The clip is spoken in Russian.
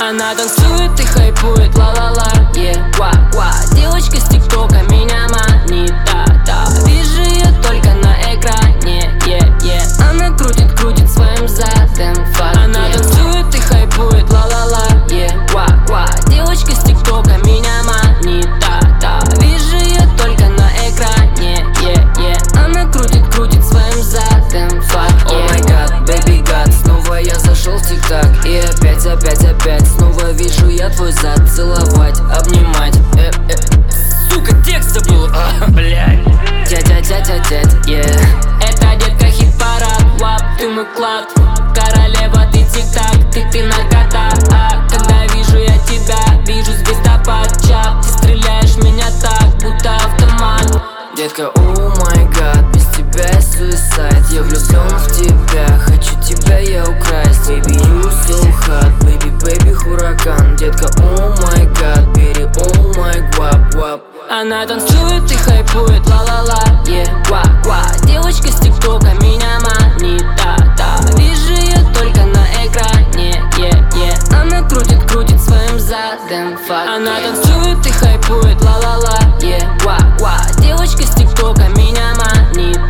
Она танцует и хайпует, ла-ла-ла, ва-ва. Девочка с тиктока меня манит, да-да. Вижу ее только на экране, Она крутит своим задом, фак. Она танцует и хайпует, ла-ла-ла, ва-ва. Девочка с тиктока меня манит, да-да. Вижу ее только на экране, Она крутит своим задом, фак. О май гад, baby God, снова я зашел в тик-так. И опять снова вижу я твой зад. Целовать, обнимать, сука, текст забыл, блядь. Тять, Это детка хит-парад, вап, ты мой клад. Королева, ты тик-так, ты нагота. Когда вижу я тебя, вижу звездопад. Чап, ты стреляешь меня так, будто автомат. Детка, о май гад, без тебя я суицид. Я влюблен в тебя, хочу тебя я украсть. Baby, you so hot, baby, хуракан. Детка, о май гад, бери, о май гвап. Она танцует и хайпует, ла-ла-ла, ва-ва. Девочка с тиктока меня манит, да-да. Вижу ее только на экране, Она крутит своим задом, фак. Она танцует и хайпует, ла-ла-ла, ва-ва. Девочка с тиктока меня манит,